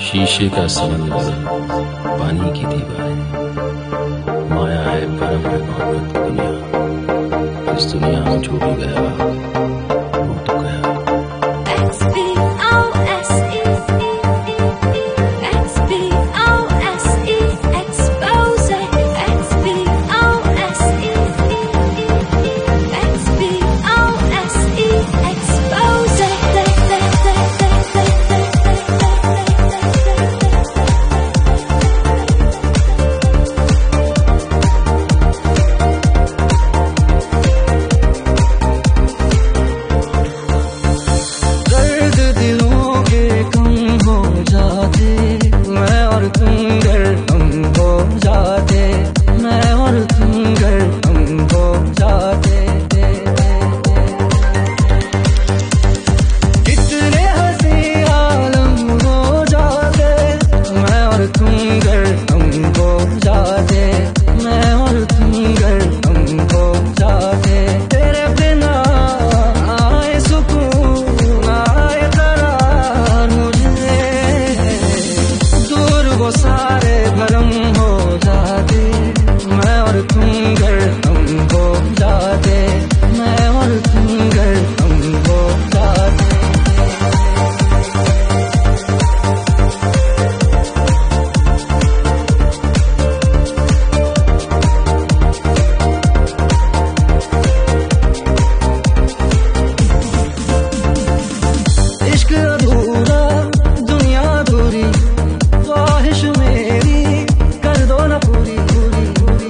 शीशे का समंदर, पानी की दीवारें, माया है भरम है मोहब्बत की दुनिया। इस दुनिया में जो भी गया वो तो गया। सारे भरम हो जाते, मैं और तुम घर हम हो जाते, मैं और तुम घर हम हो जाते। इश्क अधूरा दुनिया अधूरी, ख्वाहिश मेरी कर दो ना पूरी पूरी पूरी।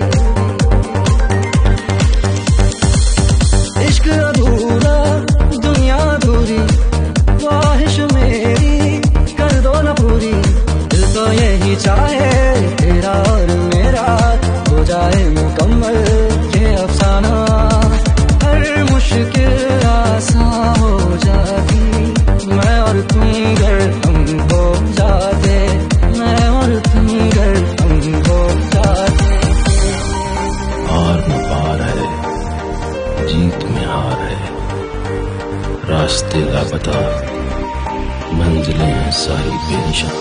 इश्क अधूरा दुनिया अधूरी, ख्वाहिश मेरी कर दो ना पूरी। दिल तो यही चाहे तेरा और मेरा हो जाए मुकम्मल ये अफसाना। हर मुश्किल आसान हो जाती, मैं और तुम घर हम हो जाते, मैं और तुम घर हम हो जाते। हार में पार है, जीत में हार है, रास्ते लापता, मंजिलें हैं सारी बेनिशान।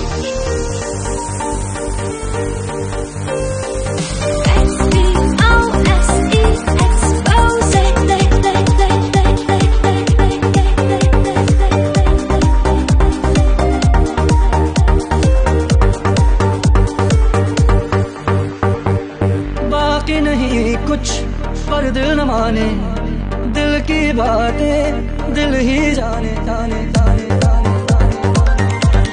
बाकी नहीं कुछ पर दिल न माने, दिल की बातें दिल ही जाने जाने जाने जाने जाने।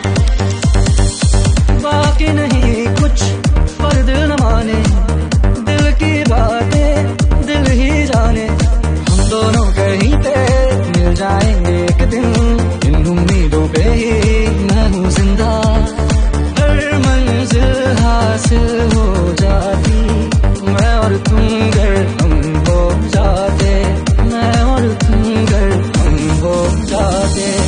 बाकी नहीं कुछ पर दिल न माने, दिल की बातें दिल ही जाने। हम दोनों कहीं पे मिल जाएंगे एक दिन, इन उम्मीदों पे ही मैं हूँ जिंदा। हर मंजिल हासिल हो जाती, मैं और तुम घर हम हो जाते, मैं और तुम घर हम हो जाते।